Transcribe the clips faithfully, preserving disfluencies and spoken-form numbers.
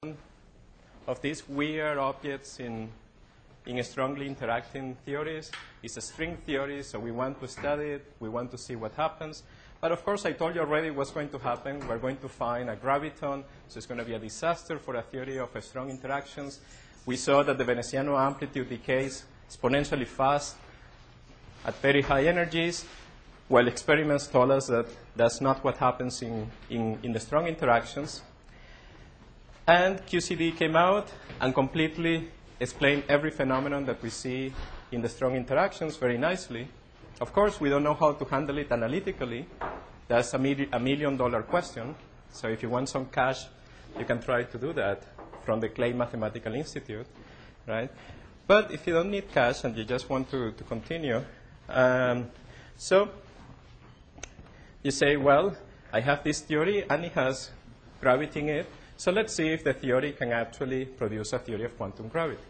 of these weird objects in, in strongly interacting theories. It's a string theory, so we want to study it. We want to see what happens. But of course, I told you already what's going to happen. We're going to find a graviton, so it's going to be a disaster for a theory of strong interactions. We saw that the Veneziano amplitude decays exponentially fast at very high energies, while experiments told us that that's not what happens in, in, in the strong interactions. And Q C D came out and completely explained every phenomenon that we see in the strong interactions very nicely. Of course, we don't know how to handle it analytically. That's a, mil a million dollar question. So if you want some cash, you can try to do that from the Clay Mathematical Institute, right? But if you don't need cash and you just want to, to continue, um, so you say, well, I have this theory and it has gravity in it. So let's see if the theory can actually produce a theory of quantum gravity.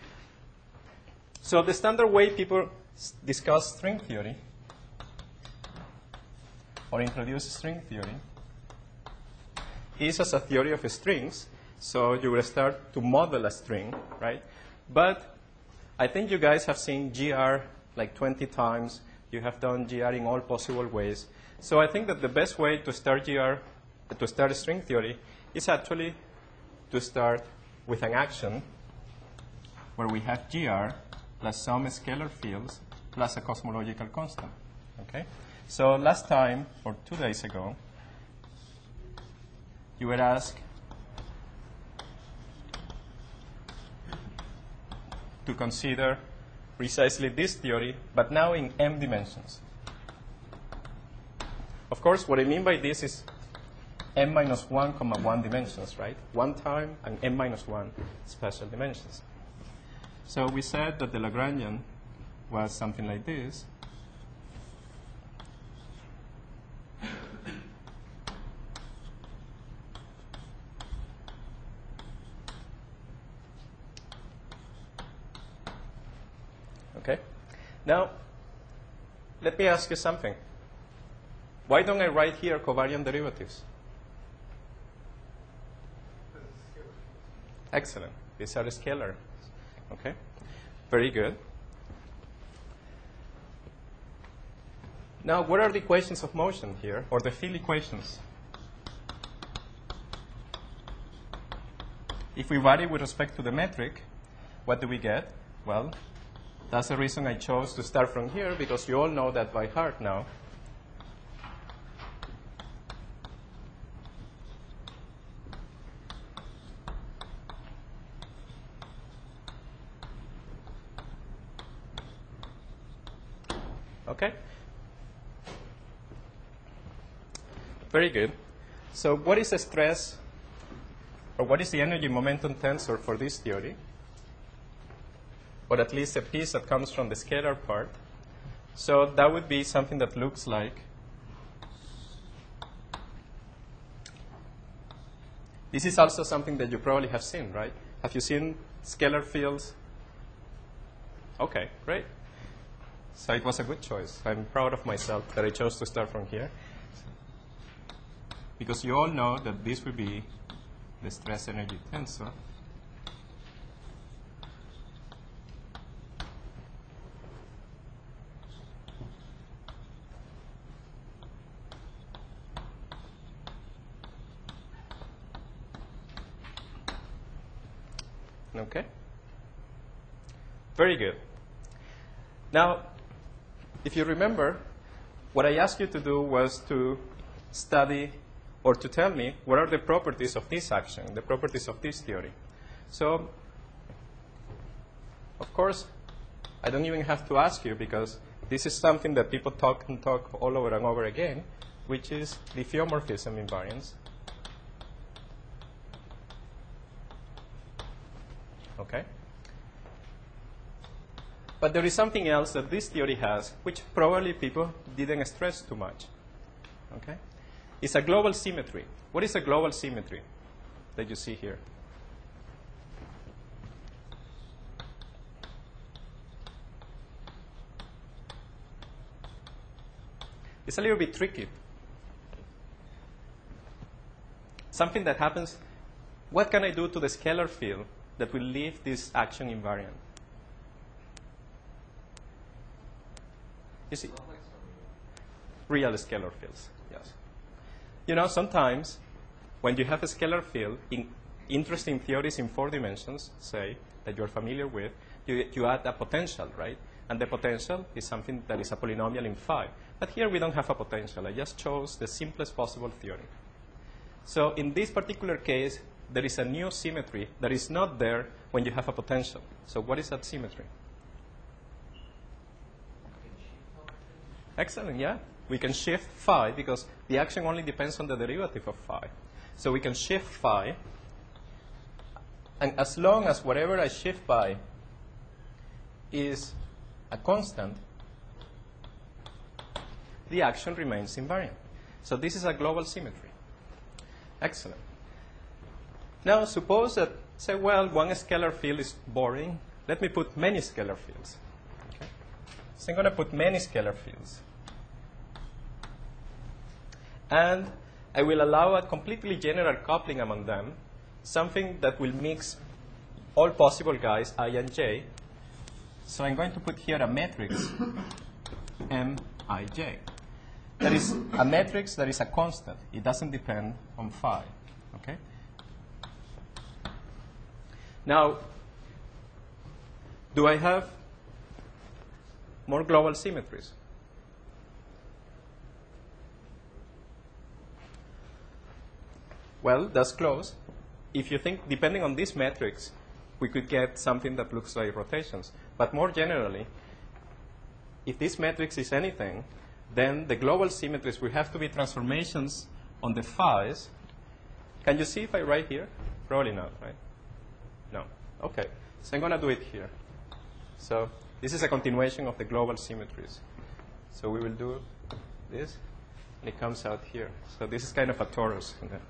So the standard way people discuss string theory or introduce string theory is as a theory of strings. So you will start to model a string, right? But I think you guys have seen G R like twenty times. You have done G R in all possible ways. So I think that the best way to start G R, to start string theory, is actually to start with an action where we have G R plus some scalar fields plus a cosmological constant. Okay? So last time, or two days ago, you were asked to consider precisely this theory, but now in m dimensions. Of course, what I mean by this is m minus one comma one dimensions, right? One time and m minus one special dimensions. So we said that the Lagrangian was something like this. Okay? Now, let me ask you something. Why don't I write here covariant derivatives? Excellent. These are scalar. Okay? Very good. Now, what are the equations of motion here, or the field equations? If we vary with respect to the metric, what do we get? Well, that's the reason I chose to start from here, because you all know that by heart now. Okay? Very good. So what is the stress, or what is the energy momentum tensor for this theory? Or at least a piece that comes from the scalar part. So that would be something that looks like this. Is also something that you probably have seen, right? Have you seen scalar fields? Okay, great. So it was a good choice. I'm proud of myself that I chose to start from here. Because you all know that this would be the stress energy tensor. Okay? Very good. Now, if you remember, what I asked you to do was to study or to tell me what are the properties of this action, the properties of this theory. So, of course, I don't even have to ask you, because this is something that people talk and talk all over and over again, which is diffeomorphism invariance. Okay? But there is something else that this theory has, which probably people didn't stress too much. Okay? It's a global symmetry. What is a global symmetry that you see here? It's a little bit tricky. Something that happens what can I do to the scalar field that will leave this action invariant? You see, real scalar fields, yes. You know, sometimes when you have a scalar field, in interesting theories in four dimensions, say, that you're familiar with, you, you add a potential, right? And the potential is something that is a polynomial in phi. But here we don't have a potential. I just chose the simplest possible theory. So in this particular case, there is a new symmetry that is not there when you have a potential. So what is that symmetry? Excellent, yeah. We can shift phi because the action only depends on the derivative of phi. So we can shift phi. And as long as whatever I shift by is a constant, the action remains invariant. So this is a global symmetry. Excellent. Now suppose that, say, well, one scalar field is boring. Let me put many scalar fields. Okay? So I'm going to put many scalar fields. And I will allow a completely general coupling among them, something that will mix all possible guys, I and j. So I'm going to put here a matrix, M I J. That is a matrix that is a constant. It doesn't depend on phi. Okay? Now, do I have more global symmetries? Well, that's close. If you think, depending on this matrix, we could get something that looks like rotations. But more generally, if this matrix is anything, then the global symmetries will have to be transformations on the phi's. Can you see if I write here? Probably not, right? No. OK. So I'm going to do it here. So this is a continuation of the global symmetries. So we will do this, and it comes out here. So this is kind of a torus.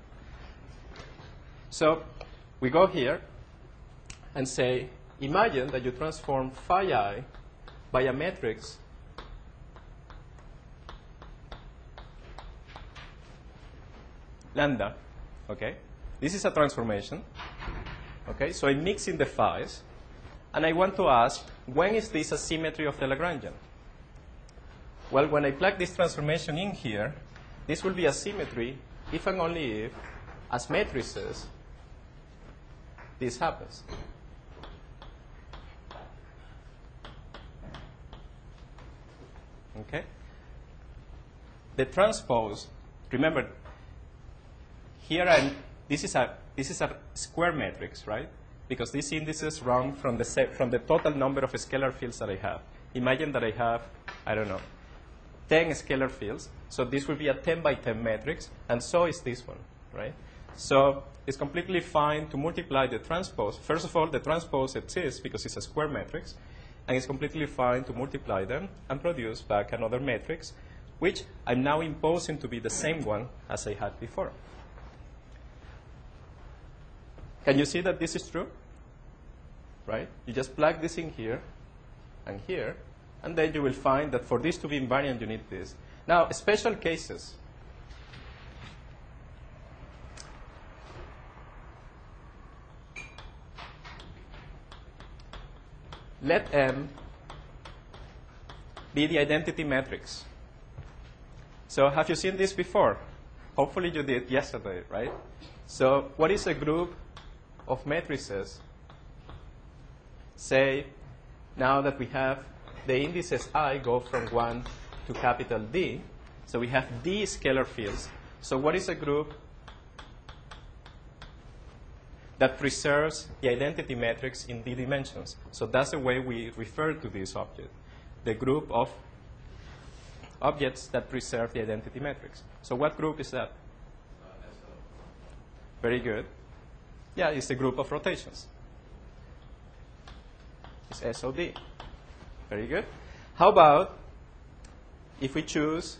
So we go here and say, imagine that you transform phi I by a matrix lambda. Okay? This is a transformation. Okay? So I'm mixing the phi's. And I want to ask, when is this a symmetry of the Lagrangian? Well, when I plug this transformation in here, this will be a symmetry if and only if, as matrices, this happens. Okay? The transpose, remember, here I'm, this is a this is a square matrix, right? Because these indices run from the set, from the total number of scalar fields that I have. Imagine that I have, I don't know, ten scalar fields. So this will be a ten by ten matrix, and so is this one, right? So it's completely fine to multiply the transpose. First of all, the transpose exists because it's a square matrix, and it's completely fine to multiply them and produce back another matrix, which I'm now imposing to be the same one as I had before. Can you see that this is true? Right? You just plug this in here and here, and then you will find that for this to be invariant, you need this. Now, special cases. Let M be the identity matrix. So have you seen this before? Hopefully you did yesterday, right? So what is a group of matrices? Say, now that we have the indices I go from one to capital D, so we have D scalar fields. So what is a group that preserves the identity matrix in D dimensions? So that's the way we refer to this object, the group of objects that preserve the identity matrix. So what group is that? Uh, Very good. Yeah, it's a group of rotations. It's S O D. Very good. How about if we choose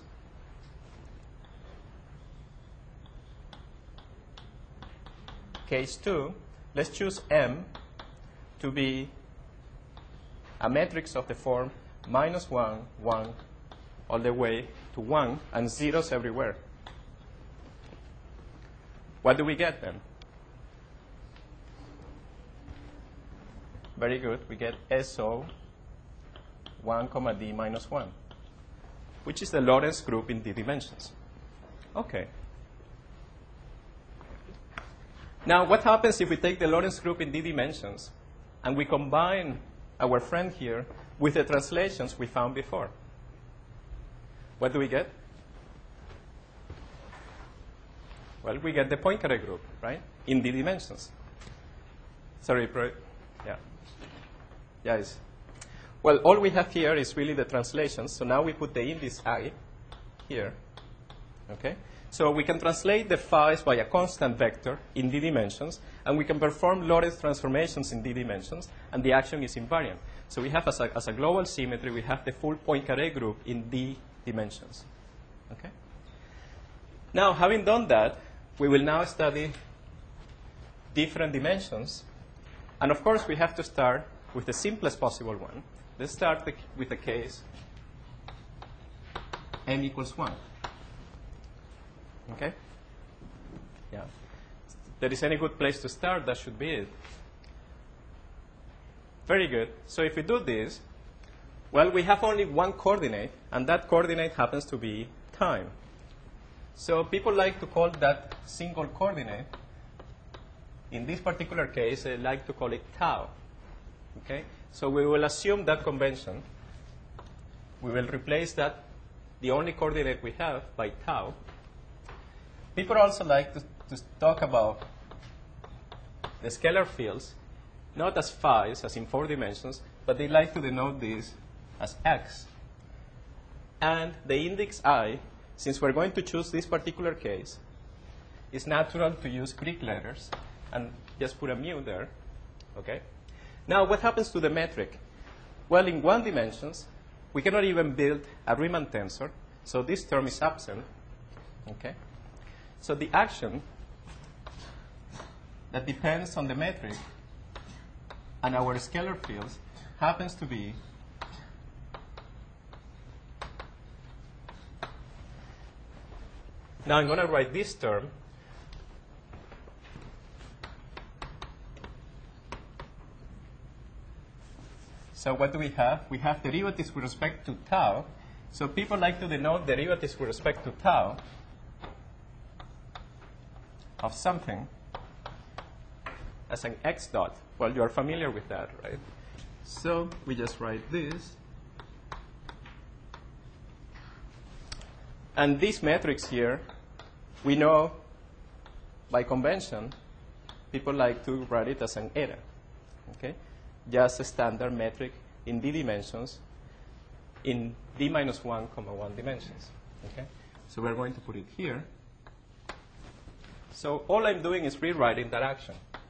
case two, let's choose M to be a matrix of the form minus one, one, all the way to one, and zeros everywhere. What do we get then? Very good. We get S O one comma D minus one, which is the Lorentz group in D dimensions. Okay. Now, what happens if we take the Lorentz group in D dimensions and we combine our friend here with the translations we found before? What do we get? Well, we get the Poincare group, right, in D dimensions. Sorry, pro yeah. Yes. Well, all we have here is really the translations. So now we put the index I here. Okay? So we can translate the phi's by a constant vector in D dimensions, and we can perform Lorentz transformations in D dimensions, and the action is invariant. So we have, as a, as a global symmetry, we have the full Poincare group in D dimensions. Okay? Now, having done that, we will now study different dimensions. And of course, we have to start with the simplest possible one. Let's start the, with the case m equals one. Okay? Yeah. If there is any good place to start, that should be it. Very good. So if we do this, well, we have only one coordinate, and that coordinate happens to be time. So people like to call that single coordinate. In this particular case, they like to call it tau. Okay? So we will assume that convention. We will replace that, the only coordinate we have, by tau. People also like to, to talk about the scalar fields, not as phi's, as in four dimensions, but they like to denote this as x. And the index I, since we're going to choose this particular case, it's natural to use Greek letters and just put a mu there. Okay? Now, what happens to the metric? Well, in one dimensions, we cannot even build a Riemann tensor, so this term is absent. Okay? So the action that depends on the metric and our scalar fields happens to be now I'm going to write this term. So what do we have? We have derivatives with respect to tau. So people like to denote derivatives with respect to tau of something as an x dot. Well, you are familiar with that, right? So we just write this. And these metrics here, we know by convention, people like to write it as an eta. Okay? Just a standard metric in D dimensions in D minus one comma one dimensions. Okay? So we're going to put it here. So all I'm doing is rewriting that action.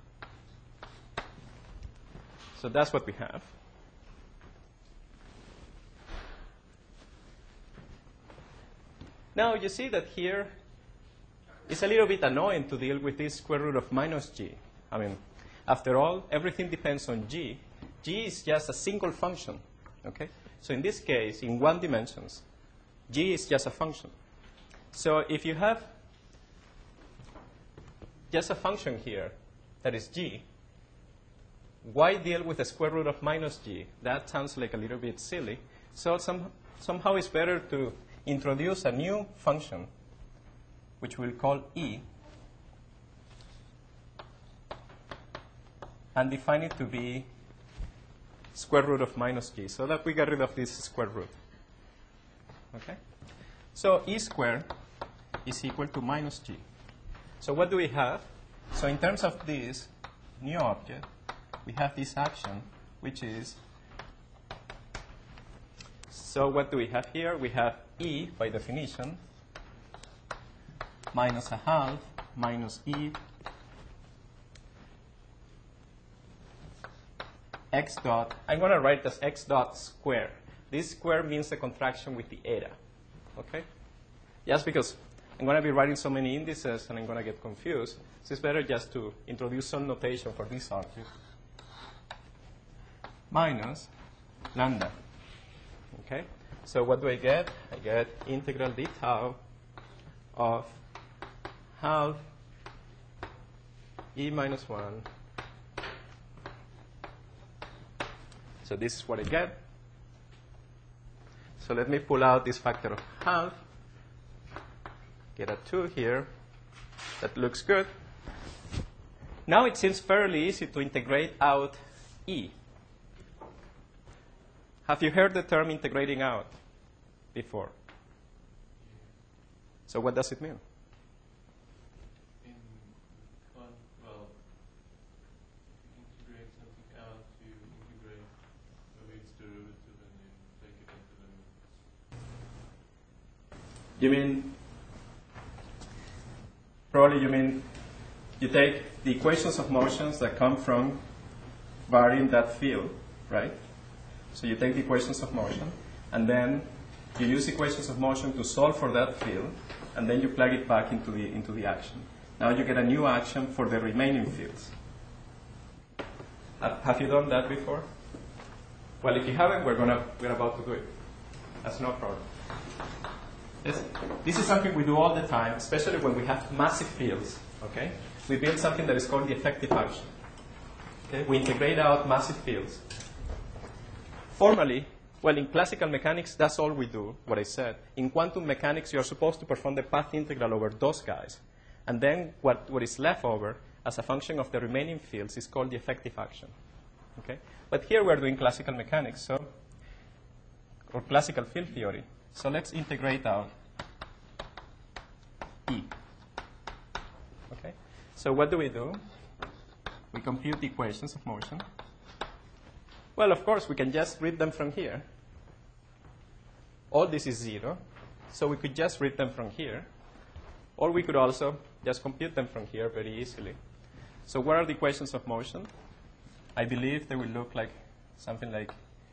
So that's what we have. Now you see that here it's a little bit annoying to deal with this square root of minus g. I mean, after all, everything depends on g. G is just a single function. Okay? So in this case, in one dimensions, g is just a function. So if you have just a function here that is g, why deal with the square root of minus g? That sounds like a little bit silly. So some, somehow it's better to introduce a new function, which we'll call e, and define it to be square root of minus g, so that we get rid of this square root. Okay? So e squared is equal to minus g. So what do we have? So in terms of this new object, we have this action, which is, so what do we have here? We have e, by definition, minus a half, minus e, x dot. I'm going to write this x dot square. This square means the contraction with the eta. Okay? Just because I'm going to be writing so many indices and I'm going to get confused, so it's better just to introduce some notation for this object. Minus lambda. Okay? So what do I get? I get integral d tau of half e minus one So this is what I get. So let me pull out this factor of half. Get a two here. That looks good. Now it seems fairly easy to integrate out E. Have you heard the term integrating out before? So what does it mean? In one, well, integrate something out, you integrate maybe its derivative and you take it into the limits. You mean, probably you mean, you take the equations of motions that come from varying that field, right? So you take the equations of motion, and then you use equations of motion to solve for that field, and then you plug it back into the, into the action. Now you get a new action for the remaining fields. Have, have you done that before? Well, if you haven't, we're, gonna, we're about to do it. That's no problem. This, this is something we do all the time, especially when we have massive fields. Okay? We build something that is called the effective function. Okay? We integrate out massive fields. Formally, well, in classical mechanics, that's all we do, what I said. In quantum mechanics, you're supposed to perform the path integral over those guys. And then what, what is left over as a function of the remaining fields is called the effective action. Okay? But here we're doing classical mechanics, so, or classical field theory. So let's integrate out E. Okay? So what do we do? We compute the equations of motion. Well, of course, we can just read them from here. All this is zero, so we could just read them from here. Or we could also just compute them from here very easily. So what are the equations of motion? I believe they will look like something like,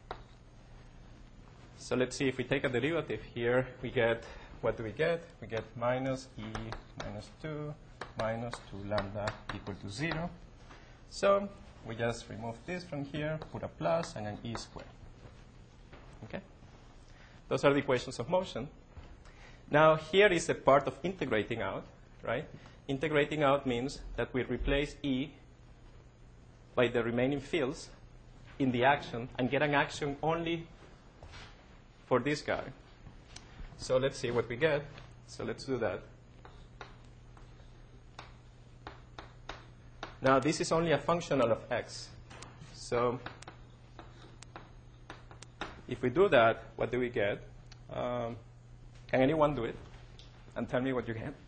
so let's see, if we take a derivative here, we get, what do we get? We get minus E minus two minus two lambda equal to zero. So we just remove this from here, put a plus, and an E squared. Okay? Those are the equations of motion. Now, here is the part of integrating out, right? Integrating out means that we replace E by the remaining fields in the action and get an action only for this guy. So let's see what we get. So let's do that. Now, this is only a functional of x. So if we do that, what do we get? Um, can anyone do it? And tell me what you get.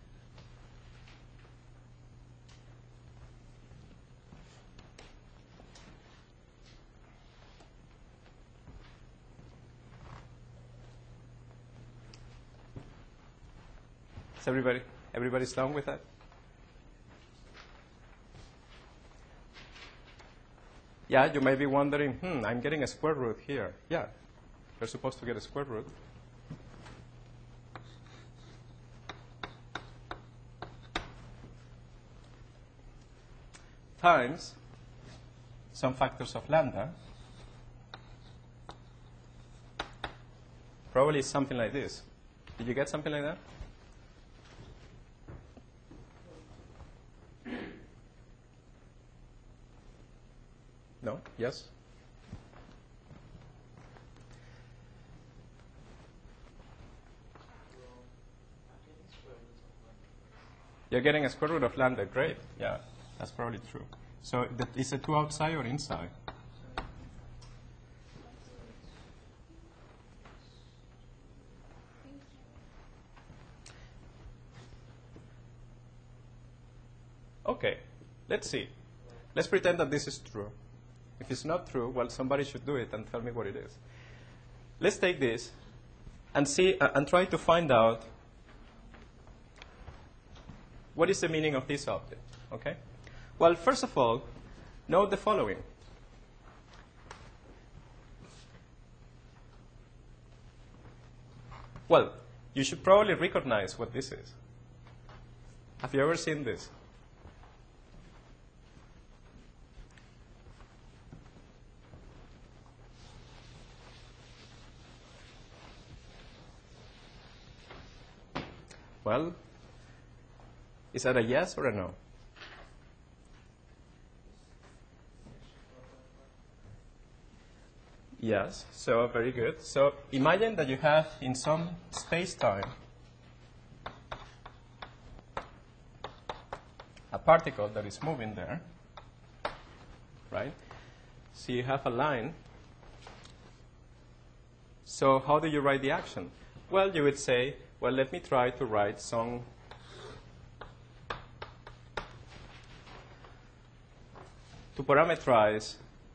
Is everybody, everybody's done with that? Yeah, you may be wondering, hmm, I'm getting a square root here. Yeah, you're supposed to get a square root. Times some factors of lambda. Probably something like this. Did you get something like that? No? Yes? You're getting a square root of lambda. Great. Yeah, that's probably true. So that, is it two outside or inside? Okay, let's see. Let's pretend that this is true. If it's not true, well, somebody should do it and tell me what it is. Let's take this and see uh, and try to find out what is the meaning of this object. Okay? Well, first of all, note the following. Well, you should probably recognize what this is. Have you ever seen this? Well, is that a yes or a no? Yes, so very good. So imagine that you have in some space-time a particle that is moving there, right? So you have a line. So how do you write the action? Well, you would say, well, let me try to write some to parameterize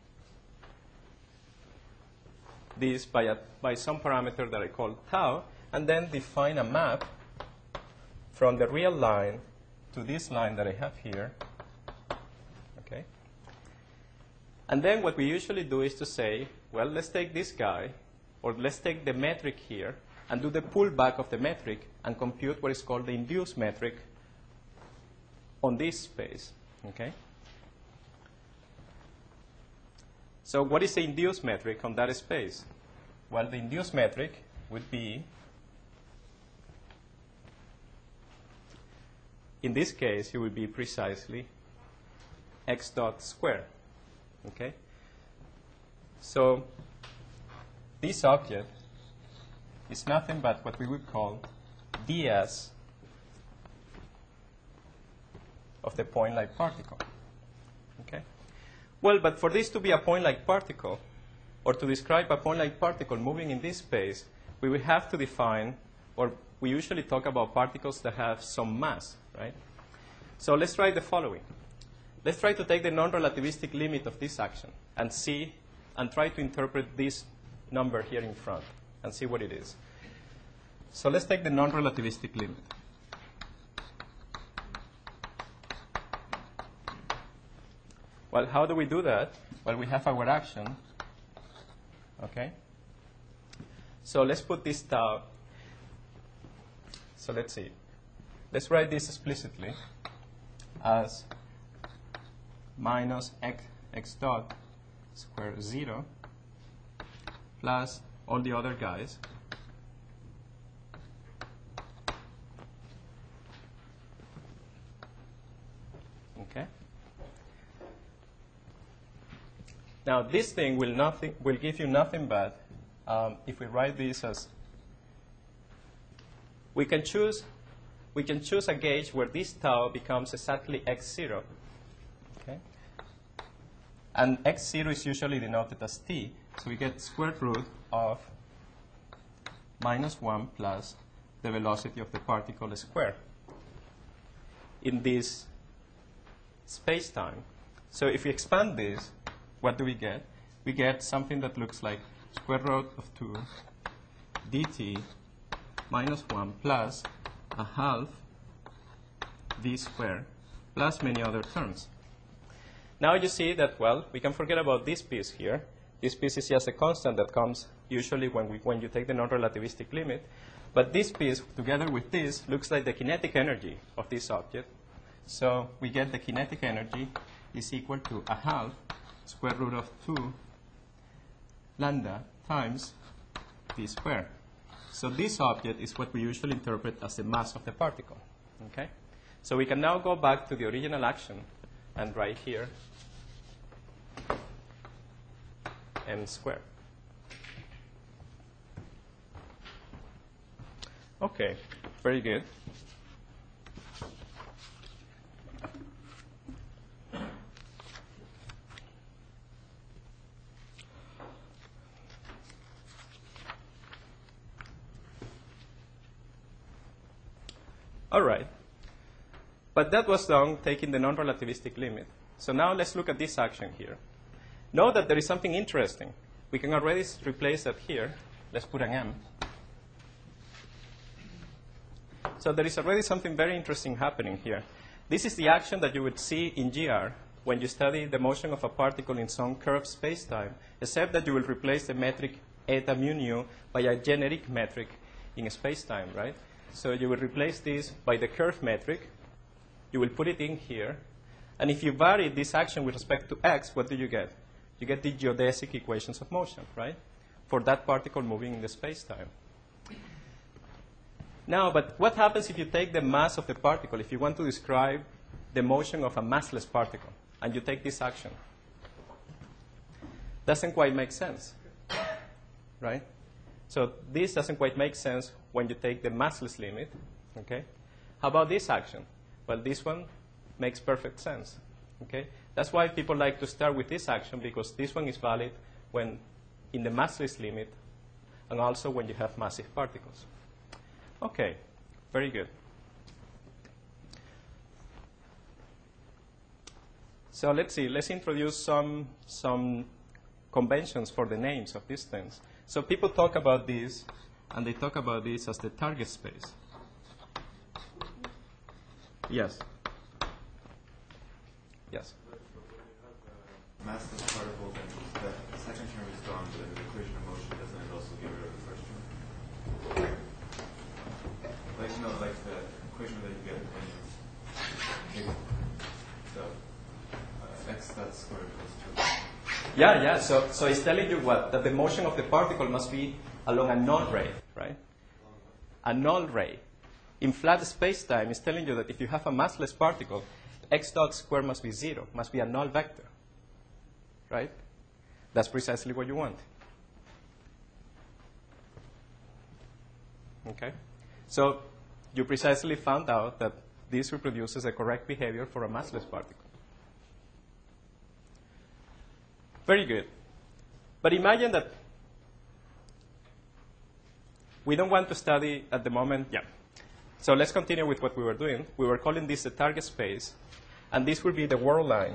this by, a, by some parameter that I call tau, and then define a map from the real line to this line that I have here. Okay. And then what we usually do is to say, well, let's take this guy, or let's take the metric here, and do the pullback of the metric and compute what is called the induced metric on this space. Okay. So what is the induced metric on that space? Well, the induced metric would be, in this case, it would be precisely x dot square. Okay? So this object is nothing but what we would call ds of the point-like particle. Okay? Well, but for this to be a point-like particle, or to describe a point-like particle moving in this space, we will have to define, or we usually talk about particles that have some mass, right? So let's try the following. Let's try to take the non-relativistic limit of this action and see, and try to interpret this number here in front and see what it is. So let's take the non-relativistic limit. Well, how do we do that? Well, we have our action. Okay? So let's put this tau. So let's see. Let's write this explicitly as minus x, x dot square zero plus all the other guys okay. Now this thing will nothing will give you nothing but um, if we write this as we can choose we can choose a gauge where this tau becomes exactly x zero. Okay? And x zero is usually denoted as t. So we get square root of minus one plus the velocity of the particle square in this space-time. So if we expand this, what do we get? We get something that looks like square root of two dt minus one plus a half v squared plus many other terms. Now you see that, well, we can forget about this piece here. This piece is just a constant that comes usually when, we, when you take the non-relativistic limit. But this piece, together with this, looks like the kinetic energy of this object. So we get the kinetic energy is equal to a half square root of two lambda times v squared. So this object is what we usually interpret as the mass of the particle. Okay? So we can now go back to the original action and write here m squared. Okay, very good. All right. But that was done taking the non-relativistic limit. So now let's look at this action here. Note that there is something interesting. We can already replace that here. Let's put an m. So there is already something very interesting happening here. This is the action that you would see in G R when you study the motion of a particle in some curved space-time, except that you will replace the metric eta mu nu by a generic metric in space-time, right? So you will replace this by the curve metric. You will put it in here. And if you vary this action with respect to x, what do you get? You get the geodesic equations of motion, right? For that particle moving in the space-time. Now, but what happens if you take the mass of the particle, if you want to describe the motion of a massless particle, and you take this action? Doesn't quite make sense. right? So this doesn't quite make sense when you take the massless limit, okay? How about this action? Well, this one makes perfect sense, okay? That's why people like to start with this action, because this one is valid when in the massless limit and also when you have massive particles. Okay, very good. So let's see, let's introduce some, some conventions for the names of these things. So people talk about this, and they talk about this as the target space. Yes. Yes. Massless particles, and the second term is gone, but in the equation of motion, doesn't it also get rid of the first term? Like, you know, like the equation that you get when you so uh, x dot squared equals two. Yeah, yeah. So, so it's telling you what? That the motion of the particle must be along a null ray, right? A null ray. In flat space-time, it's telling you that if you have a massless particle, x dot squared must be zero, must be a null vector, right? That's precisely what you want. Okay? So you precisely found out that this reproduces the correct behavior for a massless particle. Very good. But imagine that we don't want to study at the moment. Yeah. So let's continue with what we were doing. We were calling this the target space, and this will be the world line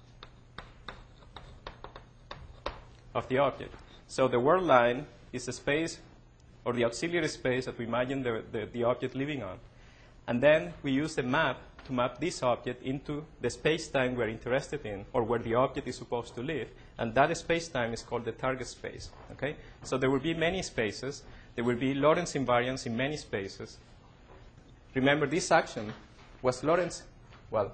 of the object. So the world line is the space or the auxiliary space that we imagine the, the, the object living on. And then we use the map to map this object into the space-time we're interested in, or where the object is supposed to live. And that space-time is called the target space. Okay? So there will be many spaces. There will be Lorentz invariants in many spaces. Remember, this action was Lorentz, well,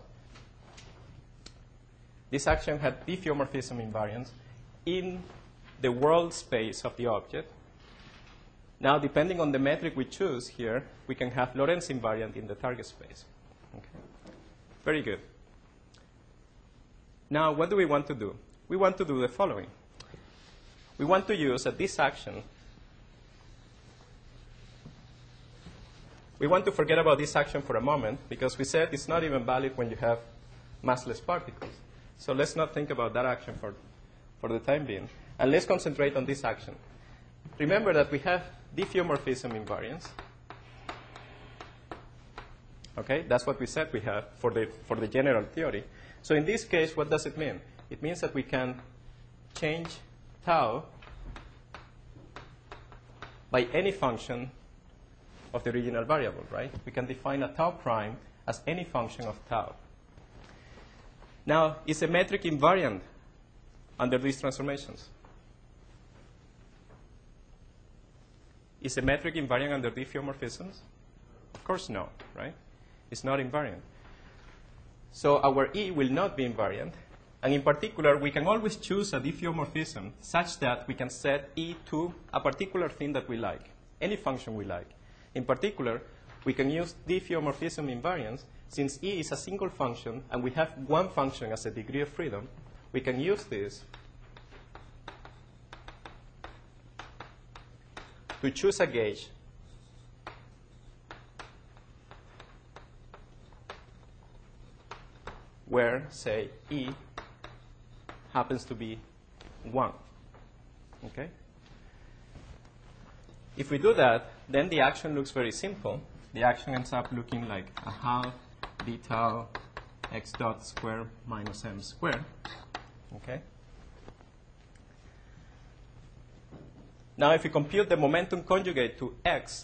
this action had diffeomorphism invariance in the world space of the object. Now, depending on the metric we choose here, we can have Lorentz invariant in the target space. Okay. Very good. Now, what do we want to do? We want to do the following. We want to use at this action, we want to forget about this action for a moment, because we said it's not even valid when you have massless particles. So let's not think about that action for, for the time being. And let's concentrate on this action. Remember that we have diffeomorphism invariance. Okay, that's what we said we have for the, for the general theory. So in this case, what does it mean? It means that we can change tau by any function of the original variable, right? We can define a tau prime as any function of tau. Now, is a metric invariant under these transformations? Is a metric invariant under diffeomorphisms? Of course no, right? It's not invariant. So our E will not be invariant. And in particular, we can always choose a diffeomorphism such that we can set E to a particular thing that we like, any function we like. In particular, we can use diffeomorphism invariance. Since E is a single function and we have one function as a degree of freedom, we can use this to choose a gauge where, say, E happens to be one. Okay? If we do that, then the action looks very simple. The action ends up looking like a half d tau x dot square minus m squared. Okay? Now, if we compute the momentum conjugate to x,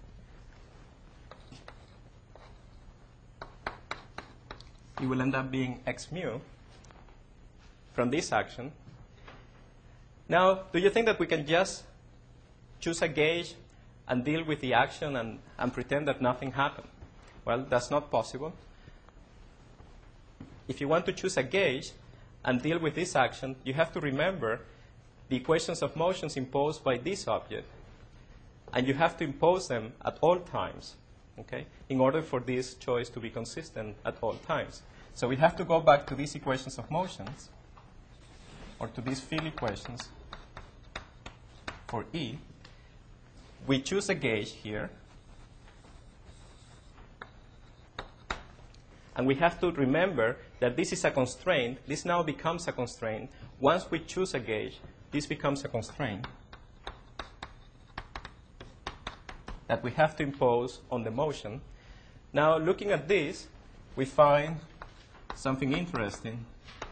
it will end up being x mu from this action. Now, do you think that we can just choose a gauge and deal with the action and, and pretend that nothing happened? Well, that's not possible. If you want to choose a gauge and deal with this action, you have to remember the equations of motions imposed by this object. And you have to impose them at all times, okay, in order for this choice to be consistent at all times. So we have to go back to these equations of motions, or to these field equations for E. We choose a gauge here. And we have to remember that this is a constraint. This now becomes a constraint. Once we choose a gauge, this becomes a constraint that we have to impose on the motion. Now, looking at this, we find something interesting.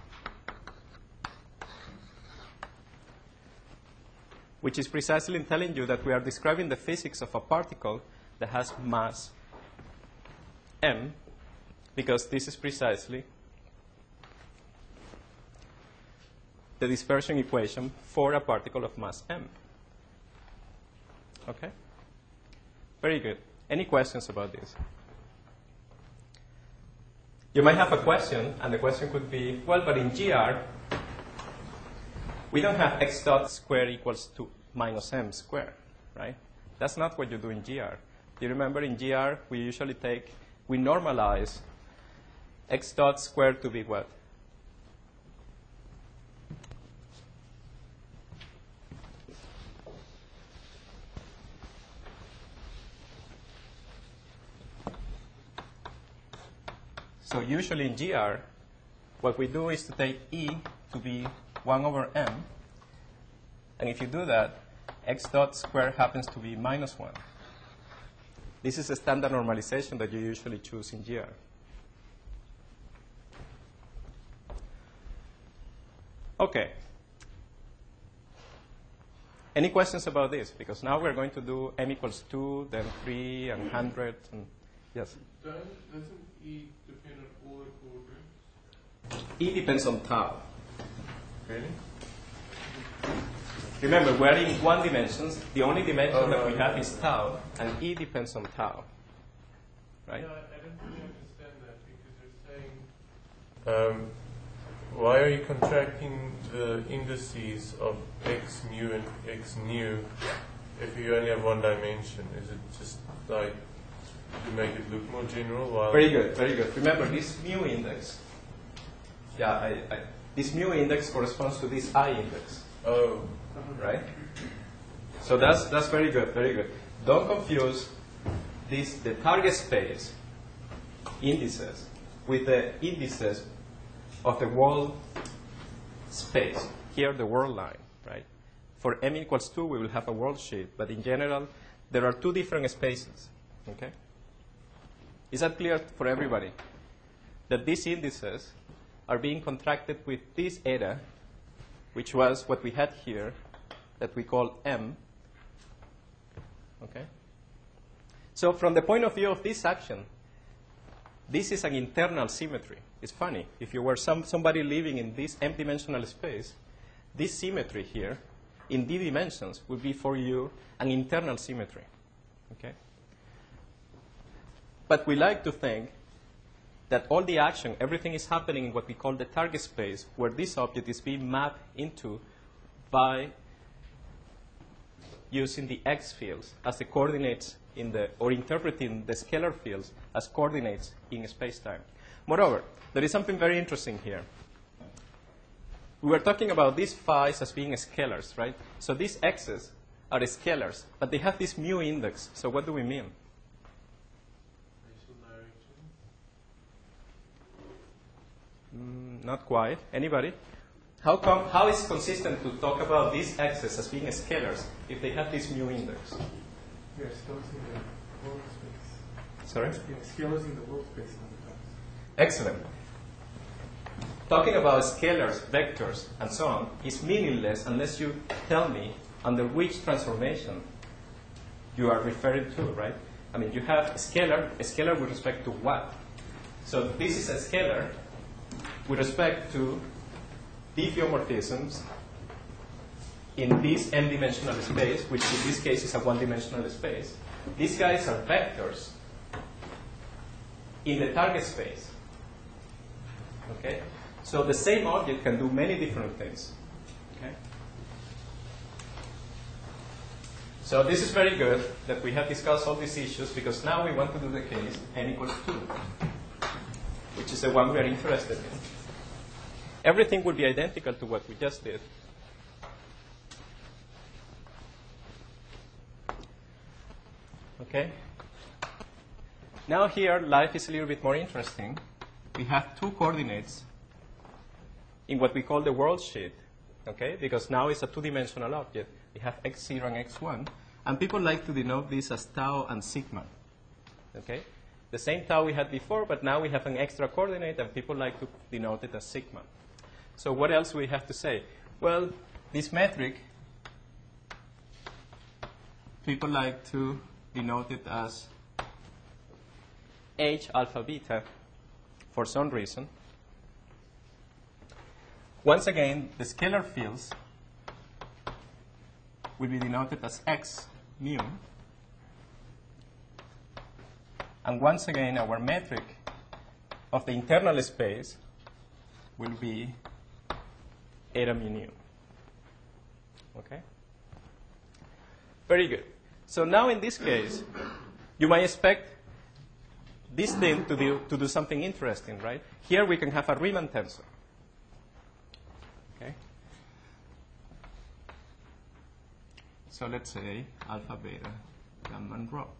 Which is precisely telling you that we are describing the physics of a particle that has mass m, because this is precisely the dispersion equation for a particle of mass m. Okay? Very good. Any questions about this? You might have a question, and the question could be, well, but in G R, we don't have x dot square equals to minus m square, right? That's not what you do in G R. Do you remember in G R, we usually take, we normalize x dot squared to be what? So usually in G R, what we do is to take E to be one over m. And if you do that, x dot squared happens to be minus one. This is a standard normalization that you usually choose in G R. OK. Any questions about this? Because now we're going to do m equals two, then three, and one hundred. And yes? Doesn't E depend on all the coordinates? E depends on tau. Really? Remember, we're in one dimension. The only dimension Oh, that we right. have is tau, and E depends on tau. Right? Yeah, I don't really understand that because you're saying. Um, why are you contracting the indices of x mu and x nu if you only have one dimension? Is it just like to make it look more general? While Very good, very good. Remember, this mu index, yeah, I, I, this mu index corresponds to this I index, Oh, right? So that's, that's very good, very good. Don't confuse this, the target space indices with the indices of the world space. Here, the world line, right? For m equals two, we will have a world sheet. But in general, there are two different spaces, okay? Is that clear for everybody? That these indices are being contracted with this eta, which was what we had here, that we call m, okay? So from the point of view of this action, this is an internal symmetry. It's funny. If you were some, somebody living in this m-dimensional space, this symmetry here, in d dimensions, would be for you an internal symmetry. Okay? But we like to think that all the action, everything is happening in what we call the target space, where this object is being mapped into by using the x fields as the coordinates in the, or interpreting the scalar fields as coordinates in space-time. Moreover, there is something very interesting here. We were talking about these phi's as being scalars, right? So these x's are scalars, but they have this mu index. So what do we mean? spatial direction. Mm, not quite. Anybody? How come? How is consistent to talk about these x's as being scalars if they have this mu index? Yeah, scalars in the world space. Sorry? Yeah, scalars in the world space. Excellent. Talking about scalars, vectors, and so on is meaningless unless you tell me under which transformation you are referring to, right? I mean, you have a scalar, a scalar with respect to what? So this is a scalar with respect to diffeomorphisms in this m-dimensional space, which in this case is a one-dimensional space. These guys are vectors in the target space. Okay? So the same object can do many different things. Okay? So this is very good that we have discussed all these issues because now we want to do the case n equals two, which is the one we are interested in. Everything will be identical to what we just did. Okay? Now here, life is a little bit more interesting. We have two coordinates in what we call the world sheet, okay? Because now it's a two-dimensional object. We have x zero and x one. And people like to denote this as tau and sigma, okay? The same tau we had before, but now we have an extra coordinate, and people like to denote it as sigma. So what else we have to say? Well, this metric, people like to denote it as h alpha beta for some reason. Once again, the scalar fields will be denoted as x mu. And once again, our metric of the internal space will be eta mu nu. Okay? Very good. So now in this case, you might expect this thing to do, to do something interesting, right? Here we can have a Riemann tensor. Okay? So let's say alpha, beta, gamma, and rho.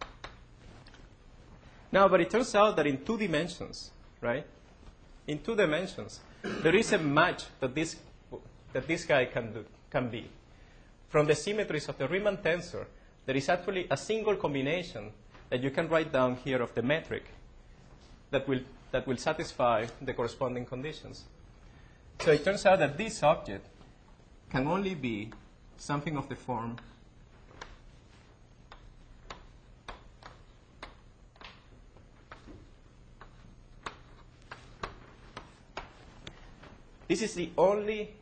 Now, but it turns out that in two dimensions, right? In two dimensions, there is a match that this, that this guy can, do, can be. From the symmetries of the Riemann tensor, there is actually a single combination that you can write down here of the metric that will, that will satisfy the corresponding conditions. So it turns out that this object can only be something of the form this is the only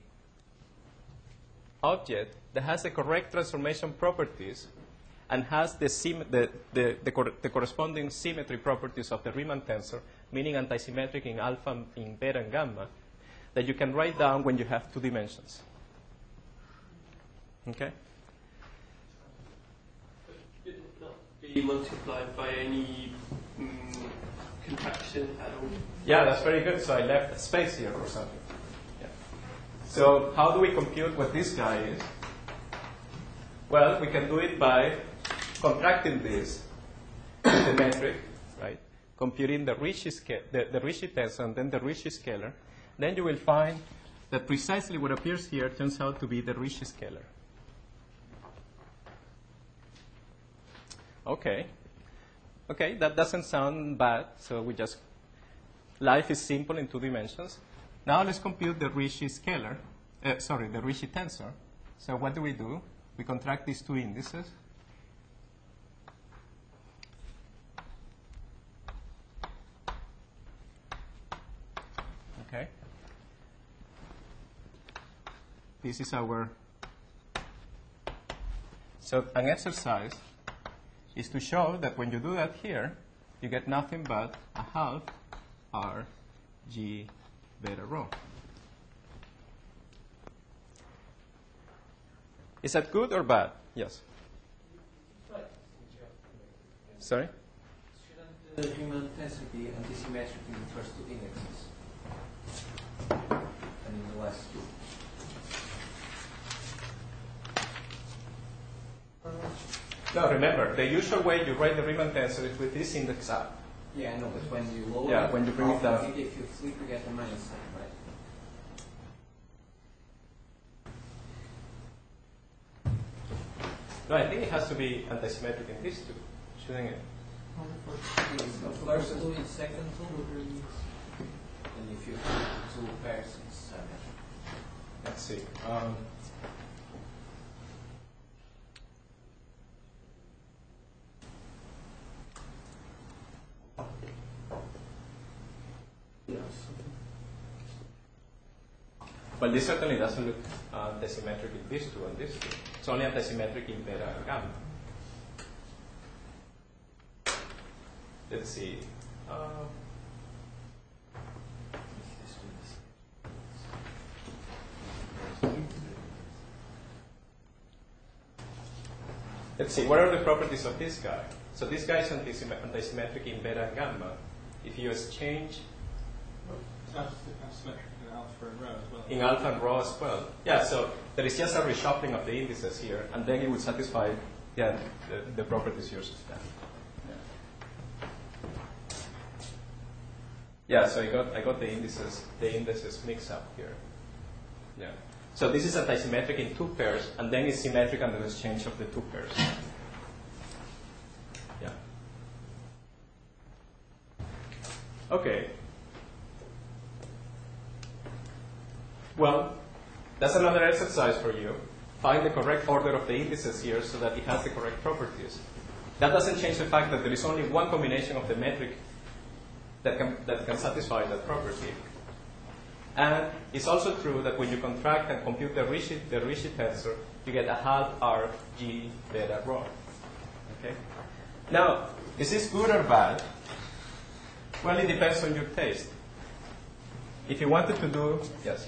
object that has the correct transformation properties and has the, the, the, the, cor the corresponding symmetry properties of the Riemann tensor, meaning antisymmetric in alpha, in beta, and gamma, that you can write down when you have two dimensions. Okay? It would not be multiplied by any mm, contraction at all. Yeah, that's very good. So I left a space here or something. Yeah. So how do we compute what this guy is? Well, we can do it by contracting this, the metric, right? Computing the Ricci, the, the Ricci tensor and then the Ricci scalar. Then you will find that precisely what appears here turns out to be the Ricci scalar. Okay. Okay, that doesn't sound bad. So we just, life is simple in two dimensions. Now let's compute the Ricci scalar, uh, sorry, the Ricci tensor. So what do we do? We contract these two indices. Okay. This is our, so an exercise is to show that when you do that here, you get nothing but a half R G beta rho. Is that good or bad? Yes. Sorry? Shouldn't the Riemann tensor be antisymmetric in the first two indexes and in the last two? No, remember, the usual way you write the Riemann tensor is with this index up. Yeah, I know, but when you lower Yeah, it, when you bring it down. if you flip, you get a minus sign, right? No, I think it has to be antisymmetric in these two, shouldn't it? The first two in second two, and if you flip the two pairs, it's symmetric. Let's see. Um, Well, this certainly doesn't look uh, antisymmetric in these two and these two. It's only antisymmetric in beta and gamma. Let's see. Uh, let's see. What are the properties of this guy? So this guy is antisym antisymmetric in beta and gamma. If you exchange Asymmetric in alpha and rho as well. in alpha and rho as well. Yeah, so there is just a reshuffling of the indices here, and then it will satisfy yeah, the, the properties you're Yeah, so I got I got the indices the indices mixed up here. Yeah. So this is antisymmetric in two pairs, and then it's symmetric under the exchange of the two pairs. Yeah. Okay. Well, that's another exercise for you. Find the correct order of the indices here so that it has the correct properties. That doesn't change the fact that there is only one combination of the metric that can, that can satisfy that property. And it's also true that when you contract and compute the Ricci, the Ricci tensor, you get a half R G beta rho. Okay? Now, is this good or bad? Well, it depends on your taste. If you wanted to do, yes.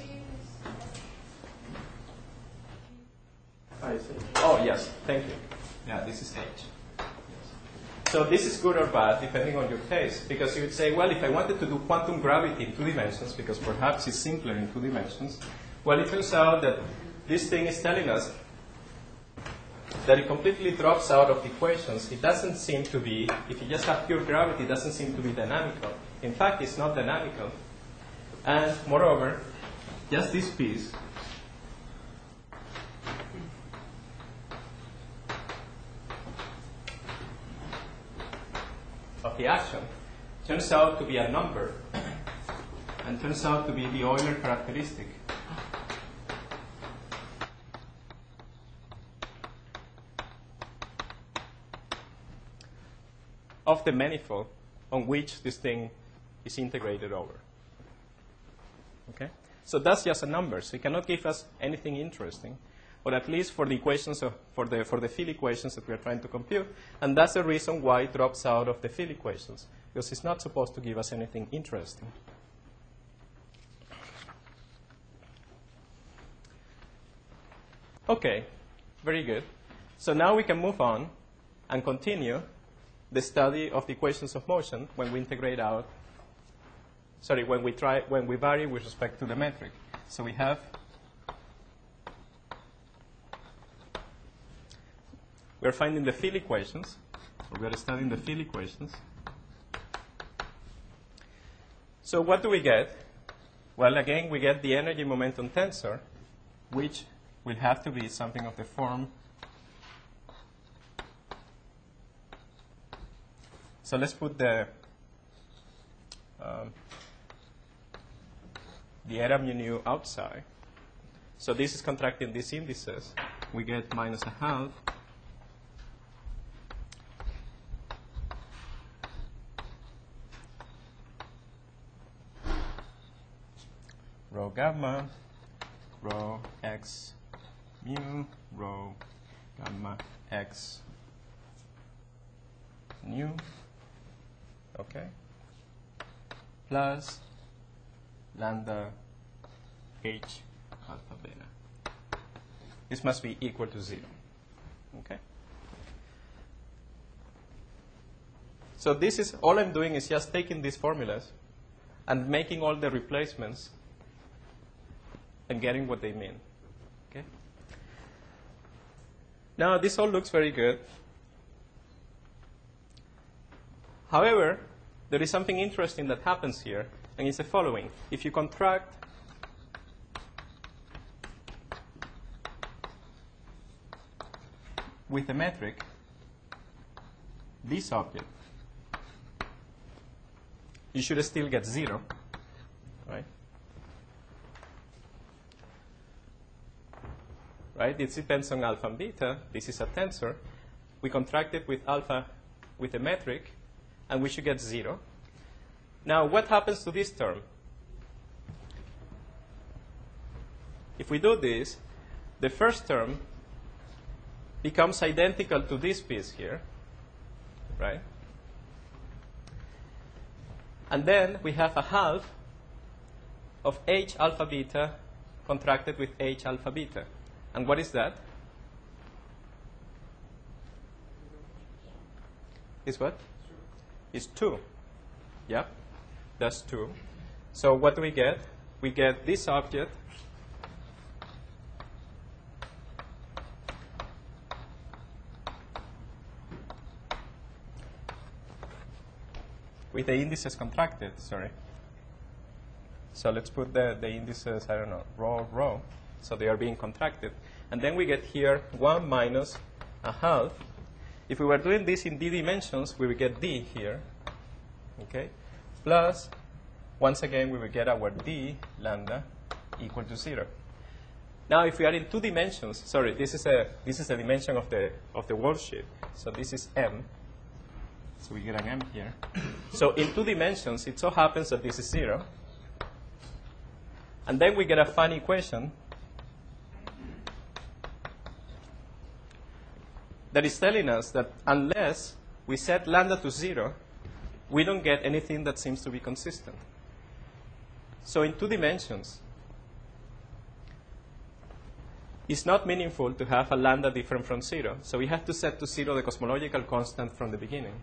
I see. Oh, yes, thank you. Yeah, this is H. Yes. So this is good or bad, depending on your taste, because you would say, well, if I wanted to do quantum gravity in two dimensions, because perhaps it's simpler in two dimensions, well, it turns out that this thing is telling us that it completely drops out of the equations. It doesn't seem to be, if you just have pure gravity, it doesn't seem to be dynamical. In fact, it's not dynamical. And moreover, just this piece of the action turns out to be a number and turns out to be the Euler characteristic of the manifold on which this thing is integrated over. Okay? So that's just a number. So it cannot give us anything interesting, or at least for the equations of, for the for the field equations that we are trying to compute. And that's the reason why it drops out of the field equations, because it's not supposed to give us anything interesting. Okay, very good. So now we can move on and continue the study of the equations of motion when we integrate out, sorry, when we try, when we vary with respect to the metric. So we have, we're finding the field equations, or we are studying the field equations. So what do we get? Well, again, we get the energy momentum tensor, which will have to be something of the form. So let's put the um, the eta mu nu outside. So this is contracting these indices. We get minus a half rho gamma, rho x mu, rho gamma x nu, okay, plus lambda h alpha beta. This must be equal to zero, okay? So this is, all I'm doing is just taking these formulas and making all the replacements and getting what they mean, okay? Now, this all looks very good. However, there is something interesting that happens here, and it's the following. If you contract with a metric this object, you should still get zero, right? Right? It depends on alpha and beta. This is a tensor. We contract it with alpha with a metric, and we should get zero. Now, what happens to this term? If we do this, the first term becomes identical to this piece here, right? And then we have a half of h alpha beta contracted with h alpha beta. And what is that? Is what? Is two. Yeah, that's two. So what do we get? We get this object with the indices contracted, sorry, So let's put the, the indices, I don't know, rho, rho. So they are being contracted. And then we get here one minus a half. If we were doing this in d dimensions, we would get d here, okay? Plus, once again, we would get our d lambda equal to zero. Now, if we are in two dimensions, sorry, this is a this is a dimension of the of the worldsheet. So this is m. So we get an m here. So in two dimensions, it so happens that this is zero. And then we get a fun equation that is telling us that unless we set lambda to zero, we don't get anything that seems to be consistent. So in two dimensions, it's not meaningful to have a lambda different from zero. So we have to set to zero the cosmological constant from the beginning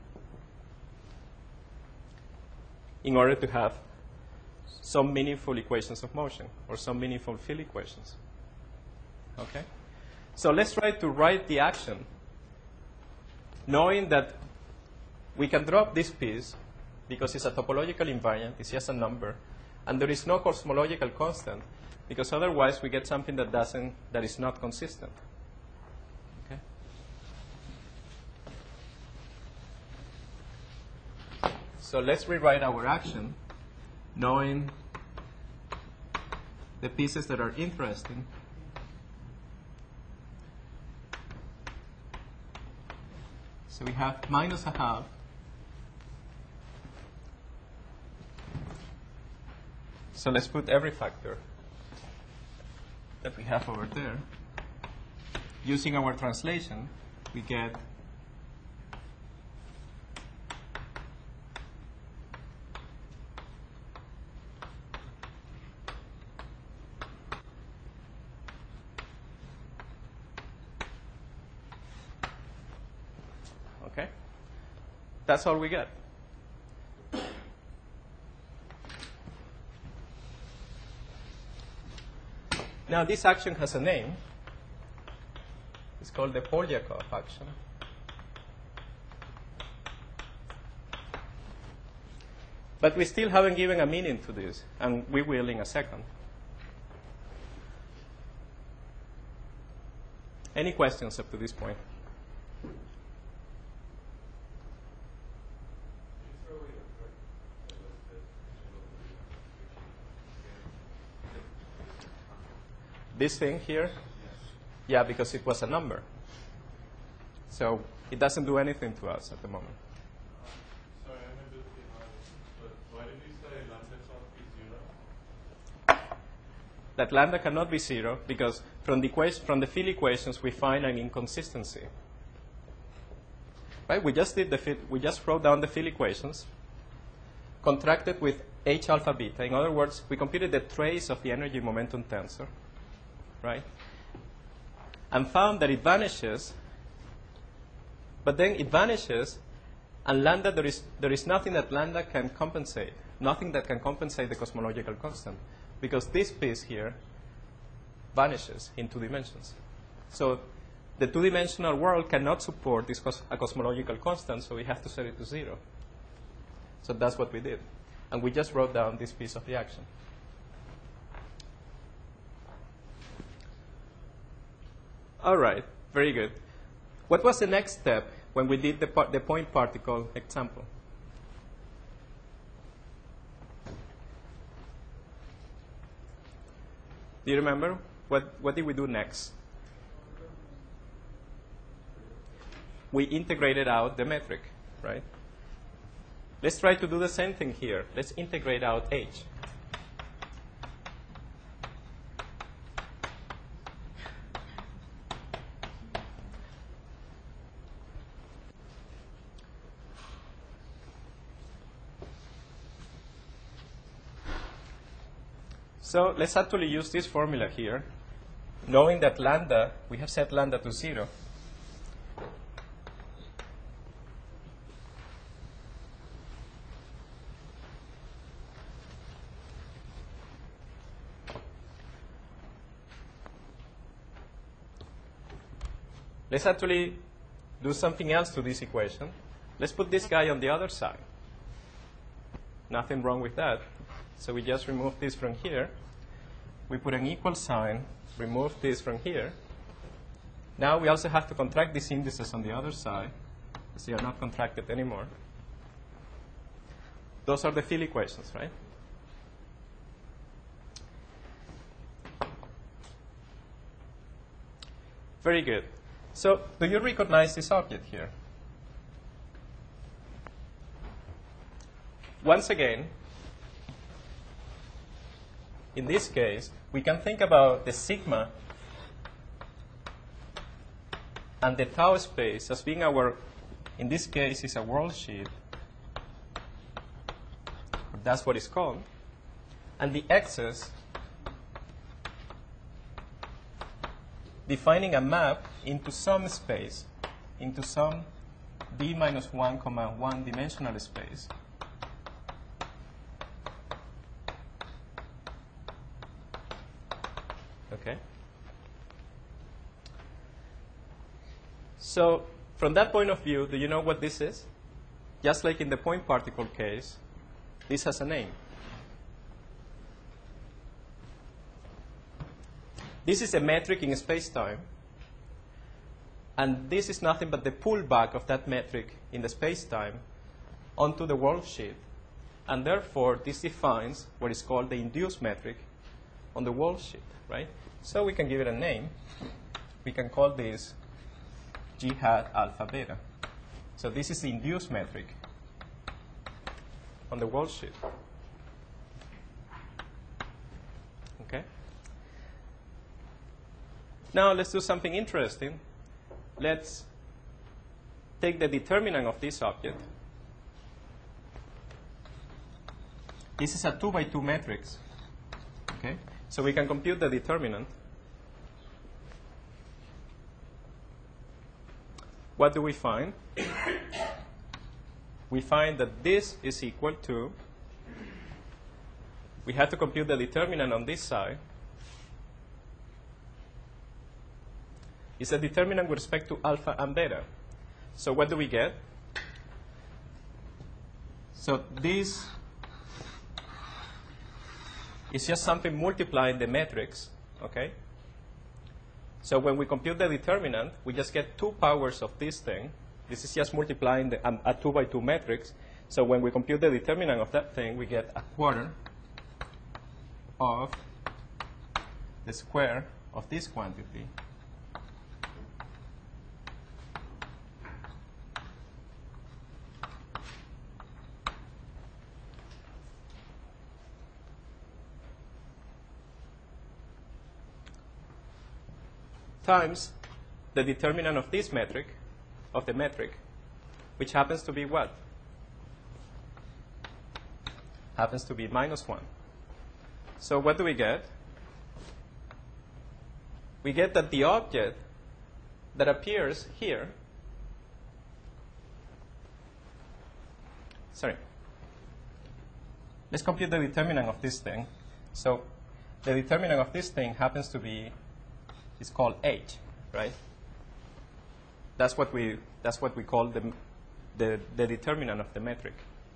in order to have some meaningful equations of motion or some meaningful field equations. Okay? So let's try to write the action knowing that we can drop this piece because it's a topological invariant, it's just a number, and there is no cosmological constant, because otherwise we get something that doesn't, that is not consistent. Okay? So let's rewrite our action, knowing the pieces that are interesting. So we have minus a half so let's put every factor that we have over there. Using our translation, we get okay? That's all we get. Now, this action has a name. It's called the Polyakov action. But we still haven't given a meaning to this, and we will in a second. Any questions up to this point? This thing here? Yeah, because it was a number. So it doesn't do anything to us at the moment. Sorry, I'm a bit behind. But why did you say lambda can't be zero? That lambda cannot be zero because from the, equation, from the field equations we find an inconsistency. Right? We just did the field, we just wrote down the field equations, contracted with H alpha beta. In other words, we computed the trace of the energy momentum tensor. Right? And found that it vanishes, but then it vanishes, and lambda, there is, there is nothing that lambda can compensate, nothing that can compensate the cosmological constant, because this piece here vanishes in two dimensions. So the two-dimensional world cannot support this cos a cosmological constant, so we have to set it to zero. So that's what we did. And we just wrote down this piece of the action. All right, very good. What was the next step when we did the, par the point particle example? Do you remember? What, what did we do next? We integrated out the metric, right? Let's try to do the same thing here. Let's integrate out H. So let's actually use this formula here, knowing that lambda, we have set lambda to zero. Let's actually do something else to this equation. Let's put this guy on the other side. Nothing wrong with that. So we just remove this from here. We put an equal sign, remove this from here. Now we also have to contract these indices on the other side, because they are not contracted anymore. Those are the field equations, right? Very good. So do you recognize this object here? Once again, in this case, we can think about the sigma and the tau space as being our, in this case, is a world sheet. That's what it's called. And the x's defining a map into some space, into some d minus one comma one dimensional space. Okay. So from that point of view, do you know what this is? Just like in the point particle case, this has a name. This is a metric in space-time. And this is nothing but the pullback of that metric in the space-time onto the world sheet. And therefore, this defines what is called the induced metric on the world sheet, right? So we can give it a name. We can call this G hat alpha beta. So this is the induced metric on the world sheet. Okay? Now let's do something interesting. Let's take the determinant of this object. This is a two by two matrix. Okay? So we can compute the determinant. What do we find? We find that this is equal to, we have to compute the determinant on this side. It's a determinant with respect to alpha and beta. So what do we get? So this is just something multiplying the matrix, okay? So when we compute the determinant, we just get two powers of this thing. This is just multiplying the, um, a two by two matrix. So when we compute the determinant of that thing, we get a quarter of the square of this quantity. Times the determinant of this metric, of the metric, which happens to be what? Happens to be minus one. So what do we get? We get that the object that appears here, sorry, let's compute the determinant of this thing. So the determinant of this thing happens to be, is called h, right? That's what we that's what we call the, the the determinant of the metric.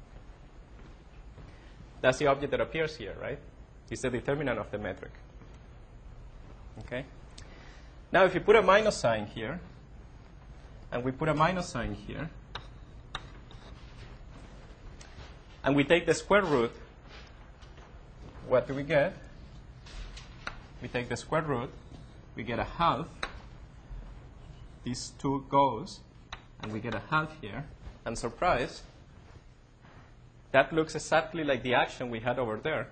That's the object that appears here, right? It's the determinant of the metric. Okay. Now, if you put a minus sign here, and we put a minus sign here, and we take the square root, what do we get? We take the square root. We get a half. These two goes, and we get a half here. And surprise, that looks exactly like the action we had over there,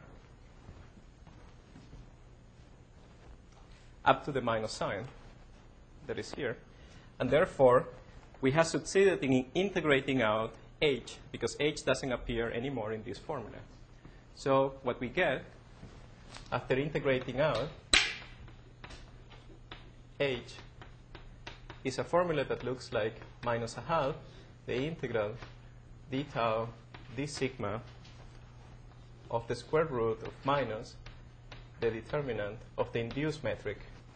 up to the minus sign that is here. And therefore, we have succeeded in integrating out h, because h doesn't appear anymore in this formula. So what we get, after integrating out, h is a formula that looks like minus a half the integral d tau d sigma of the square root of minus the determinant of the induced metric.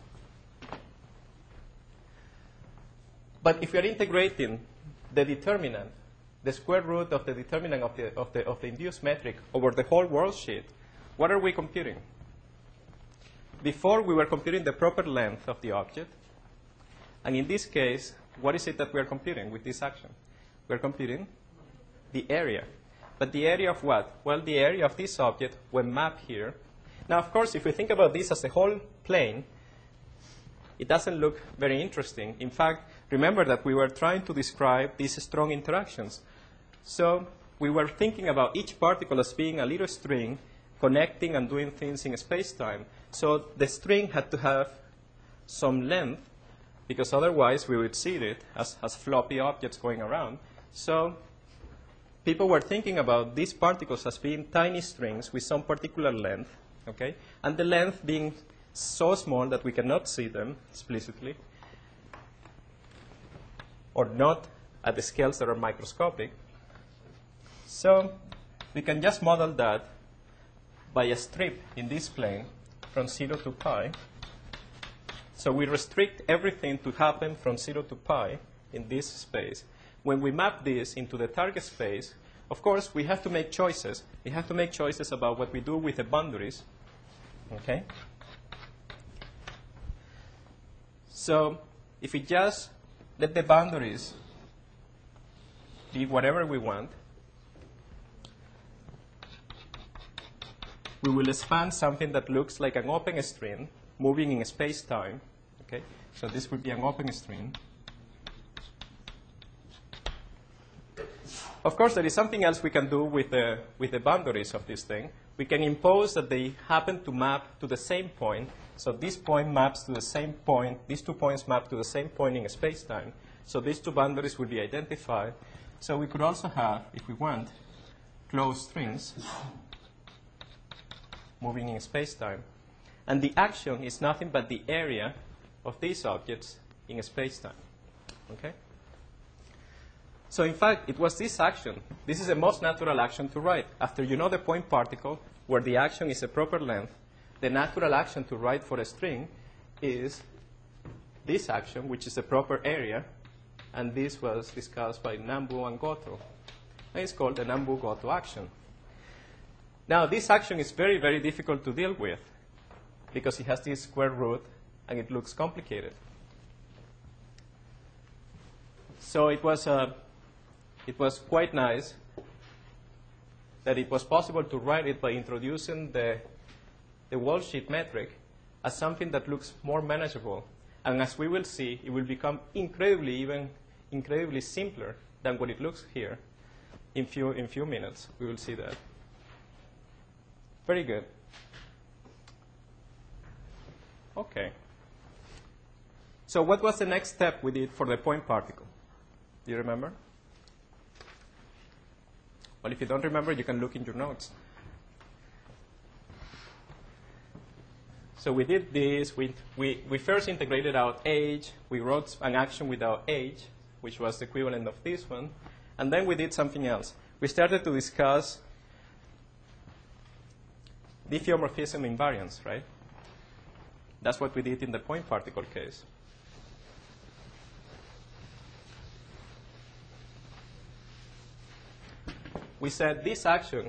But if we are integrating the determinant, the square root of the determinant of the, of the, of the induced metric over the whole world sheet, what are we computing? Before, we were computing the proper length of the object. And in this case, what is it that we are computing with this action? We are computing the area. But the area of what? Well, the area of this object when mapped here. Now, of course, if we think about this as a whole plane, it doesn't look very interesting. In fact, remember that we were trying to describe these strong interactions. So we were thinking about each particle as being a little string connecting and doing things in space-time. So the string had to have some length, because otherwise we would see it as, as floppy objects going around. So people were thinking about these particles as being tiny strings with some particular length, okay? And the length being so small that we cannot see them explicitly, or not at the scales that are microscopic. So we can just model that by a strip in this plane from zero to pi. So we restrict everything to happen from zero to pi in this space. When we map this into the target space, of course, we have to make choices. We have to make choices about what we do with the boundaries. Okay? So if we just let the boundaries be whatever we want, we will expand something that looks like an open string moving in space-time. Okay? So this would be an open string. Of course, there is something else we can do with the, with the boundaries of this thing. We can impose that they happen to map to the same point. So this point maps to the same point. These two points map to the same point in space-time. So these two boundaries will be identified. So we could also have, if we want, closed strings moving in space-time. And the action is nothing but the area of these objects in space-time. Okay? So in fact, it was this action. This is the most natural action to write. After you know the point particle, where the action is a proper length, the natural action to write for a string is this action, which is the proper area. And this was discussed by Nambu and Goto. And it's called the Nambu-Goto action. Now, this action is very, very difficult to deal with because it has this square root and it looks complicated. So it was, uh, it was quite nice that it was possible to write it by introducing the, the wall-sheet metric as something that looks more manageable. And as we will see, it will become incredibly, even incredibly simpler than what it looks here in few, in few minutes. We will see that. Very good. Okay. So what was the next step we did for the point particle? Do you remember? Well, if you don't remember, you can look in your notes. So we did this. We, we, we first integrated out age. We wrote an action without age, which was the equivalent of this one. And then we did something else. We started to discuss diffeomorphism invariance, right? That's what we did in the point particle case. We said this action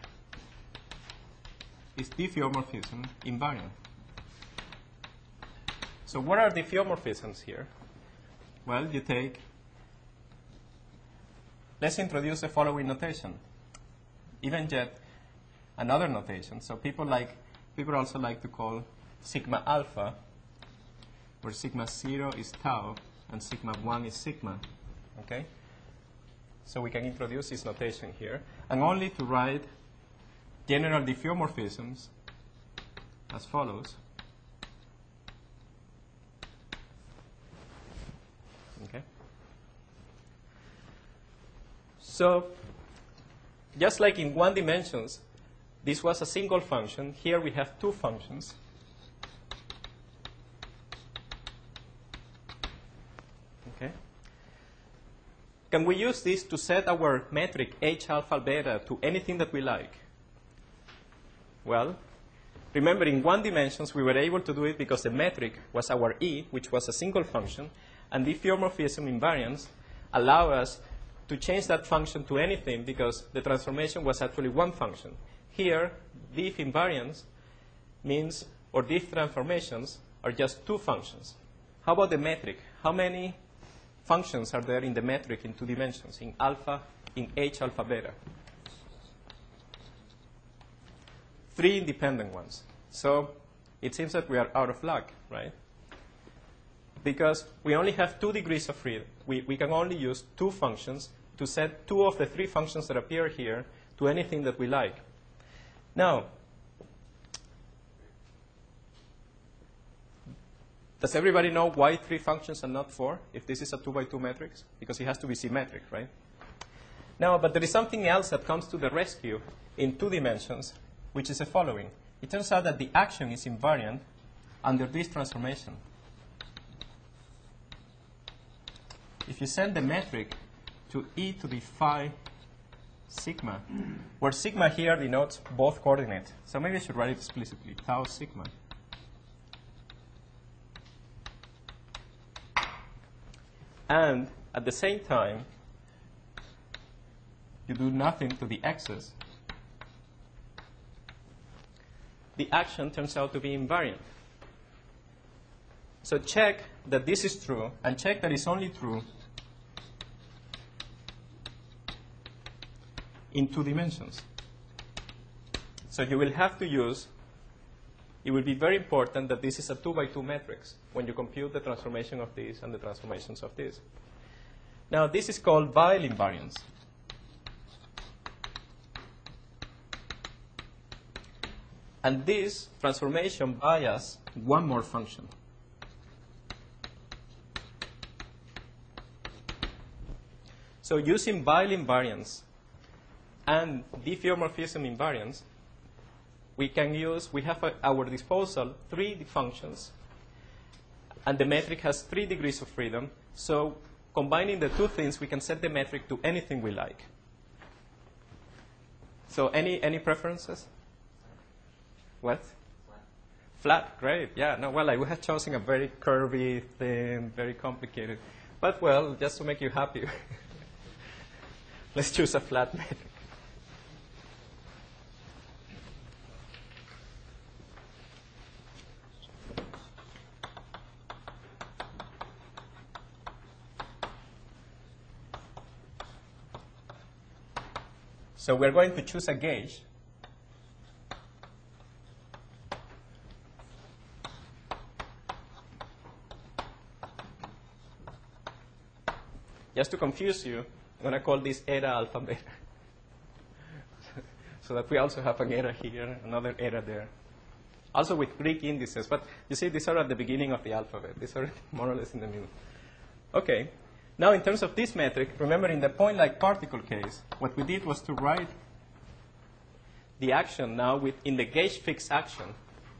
is diffeomorphism invariant. So what are diffeomorphisms here? Well, you take, let's introduce the following notation. Even jet, another notation. So people like, people also like to call sigma alpha, where sigma zero is tau and sigma one is sigma. Okay? So we can introduce this notation here. And only to write general diffeomorphisms as follows. Okay? So just like in one dimensions, this was a single function. Here we have two functions. Okay. Can we use this to set our metric h alpha beta to anything that we like? Well, remember in one dimensions we were able to do it because the metric was our e, which was a single function, and diffeomorphism invariance allow us to change that function to anything because the transformation was actually one function. here, diff invariance means, or diff transformations are just two functions. How about the metric? How many functions are there in the metric in two dimensions, in alpha, in H alpha beta? Three independent ones. So it seems that we are out of luck, right? Because we only have two degrees of freedom. We, we can only use two functions to set two of the three functions that appear here to anything that we like. Now, does everybody know why three functions and not four, if this is a two by two matrix? Because it has to be symmetric, right? Now, but there is something else that comes to the rescue in two dimensions, which is the following. It turns out that the action is invariant under this transformation. If you send the metric to e to the phi sigma, where sigma here denotes both coordinates. So maybe I should write it explicitly, tau sigma. And at the same time, you do nothing to the x's, the action turns out to be invariant. So check that this is true, and check that it's only true in two dimensions. So you will have to use, it will be very important that this is a two by two matrix when you compute the transformation of this and the transformations of this. Now, this is called Weil invariance. And this transformation bias one more function. So using Weil invariance and diffeomorphism invariance, we can use, we have at our disposal three functions, and the metric has three degrees of freedom. So combining the two things, we can set the metric to anything we like. So any, any preferences? What? Flat. Flat, great. Yeah, no, well, I would have chosen a very curvy thing, very complicated. But, well, just to make you happy, let's choose a flat metric. So we're going to choose a gauge. Just to confuse you, I'm going to call this eta alpha beta. So that we also have an eta here, another eta there. Also with Greek indices. But you see, these are at the beginning of the alphabet. These are more or less in the middle. OK. Now, in terms of this metric, remember in the point-like particle case, what we did was to write the action now with, in the gauge fixed action.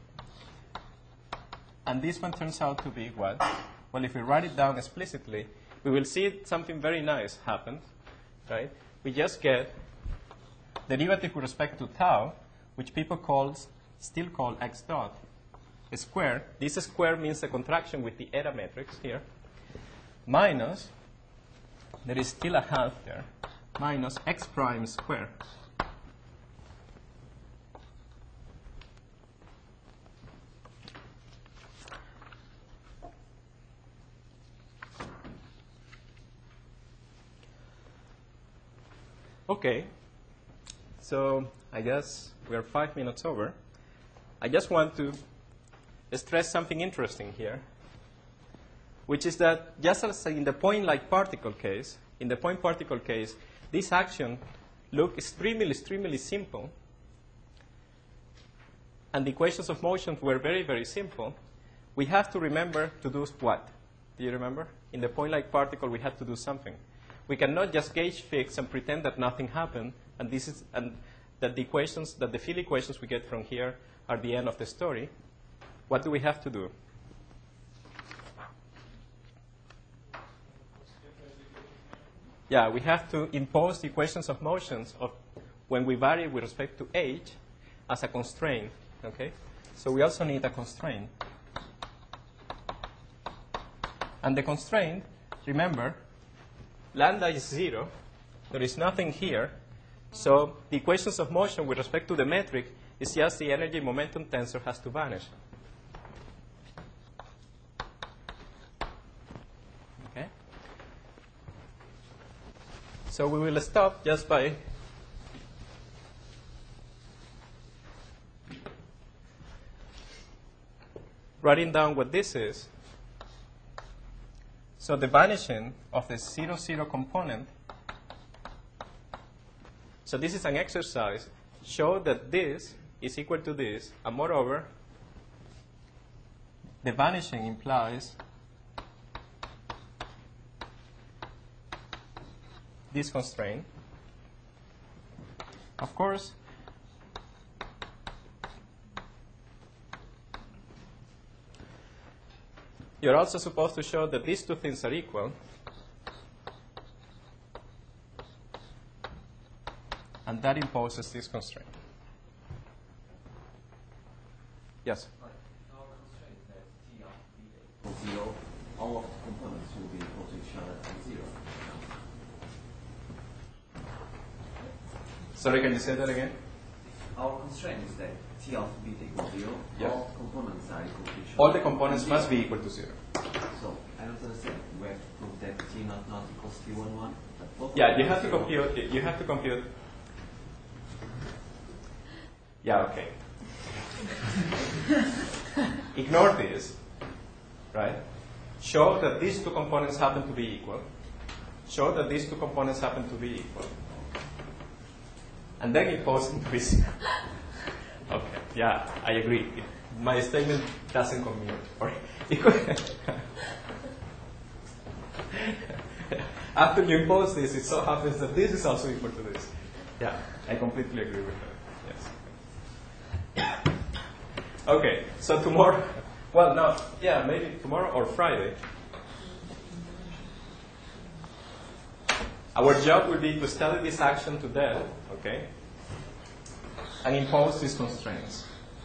And this one turns out to be what? Well, if we write it down explicitly, we will see something very nice happen, right? We just get derivative with respect to tau, which people calls, still call x dot, a square. This square means the contraction with the eta matrix here, minus, there is still a half there, minus x prime square. Okay, so I guess we are five minutes over. I just want to stress something interesting here, which is that just as in the point-like particle case, in the point particle case, this action looks extremely, extremely simple, and the equations of motion were very, very simple. We have to remember to do what? Do you remember? In the point-like particle, we had to do something. We cannot just gauge fix and pretend that nothing happened, and this is and that the equations, that the field equations we get from here are the end of the story. What do we have to do? Yeah, we have to impose the equations of motions of when we vary with respect to h as a constraint. Okay, so we also need a constraint, and the constraint, remember, lambda is zero. There is nothing here. So the equations of motion with respect to the metric is just the energy momentum tensor has to vanish. Okay? So we will stop just by writing down what this is. So the vanishing of the zero, zero component. So this is an exercise. Show that this is equal to this, and moreover, the vanishing implies this constraint. Of course, you're also supposed to show that these two things are equal. And that imposes this constraint. Yes? Our constraint is that T of B equals zero. All of the components will be equal to each other at zero. Sorry, can you say that again? Our constraint is that T of B equals zero. Yeah. All components are equal to each other. All the components at must zero. be equal to zero. So I don't understand. We have to prove that T not not equals T one one. But both Yeah, of you them have to zero. compute. You have to compute. Yeah, okay. Ignore this, right? Show that these two components happen to be equal. Show that these two components happen to be equal. And then impose them to be zero. Okay, yeah, I agree. It, my statement doesn't commute. Or it could After you impose this, it so happens that this is also equal to this. Yeah, I completely agree with that. Yes. Okay, so tomorrow, well, no, yeah, maybe tomorrow or Friday. Our job will be to study this action to death, okay, and impose these constraints.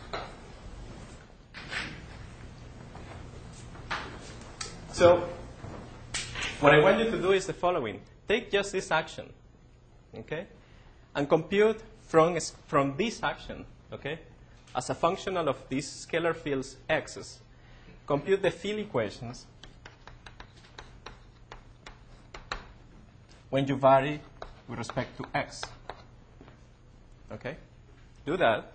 So, what I want you to do is the following. Take just this action, okay, and compute from, from this action, okay, as a functional of these scalar fields x's, compute the field equations when you vary with respect to x. Okay? Do that.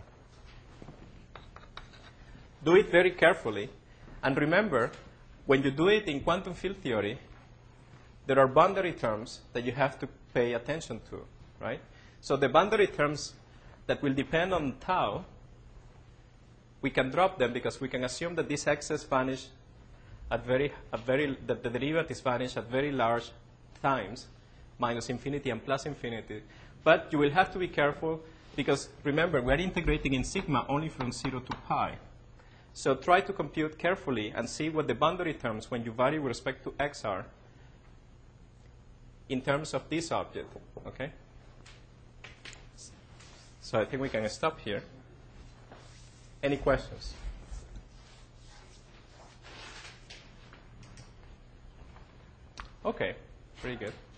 Do it very carefully. And remember, when you do it in quantum field theory, there are boundary terms that you have to pay attention to, right? So the boundary terms that will depend on tau, we can drop them because we can assume that these x's vanish at very, at very, that the derivatives vanish at very large times, minus infinity and plus infinity. But you will have to be careful because, remember, we're integrating in sigma only from zero to pi. So try to compute carefully and see what the boundary terms when you vary with respect to x are in terms of this object, okay? So I think we can stop here. Any questions? Okay, very good.